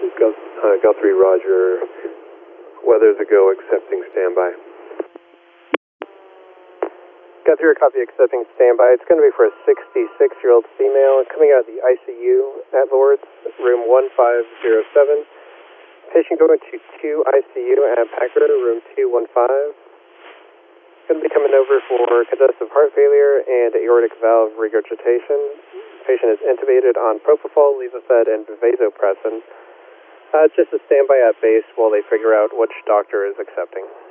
Guthrie, Roger. Weather's a go, accepting standby. Guthrie, copy, accepting standby. It's going to be for a 66-year-old female coming out of the ICU at Lourdes, room 1507. Patient going to 2 ICU at Packard, room 215. Going to be coming over for congestive heart failure and aortic valve regurgitation. Patient is intubated on propofol, levophed, and vasopressin. Just a standby at base while they figure out which doctor is accepting.